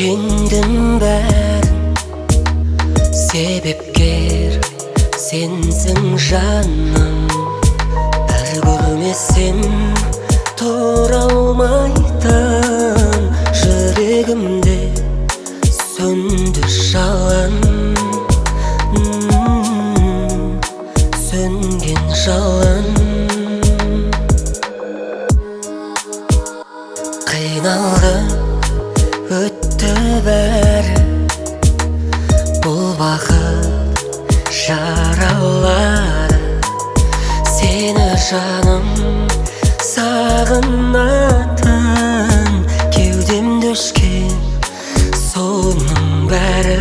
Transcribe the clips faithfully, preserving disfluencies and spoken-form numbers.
Жеңдім бәрін, себепкер сенсің жаным. Бір көрмесем тұра алмайтын жүрегімде сөнді жалын, сөнген жалын. Қиналды, өтті бәрі, бұл бақыт жаралары. Сені жаным сағынатын, кеудемді өшкен соның бәрі.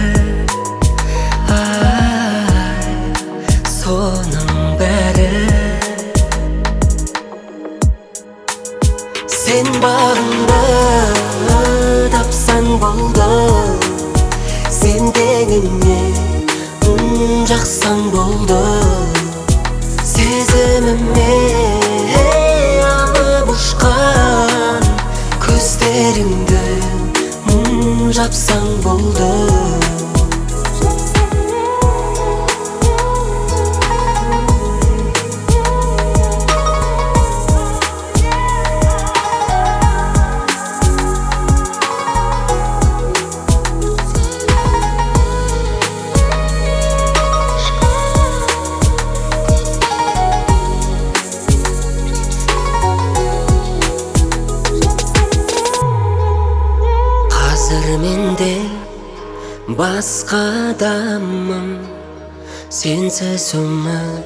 Ай, соның бәрі. Сен бағымды тапсаң болды, сен теңіне жақсаң болды. Сезіміме алып ұшқан көздеріңді жапсаң болды. Қазір менде басқа адаммын, сенсіз өмір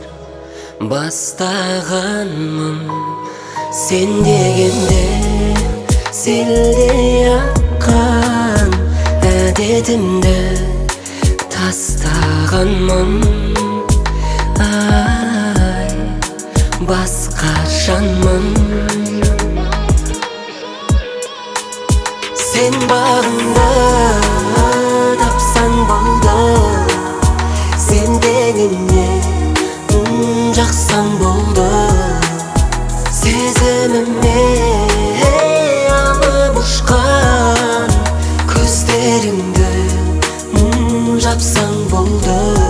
бастағанмын. Сен дегенде селдей аққан әдетімді тастағанмын. Ай, басқа жанмын. Сен бағымды тапсаң болды, сен теңіне жақсаң болды. Сезіміме алып ұшқан көздеріңді жапсаң болды.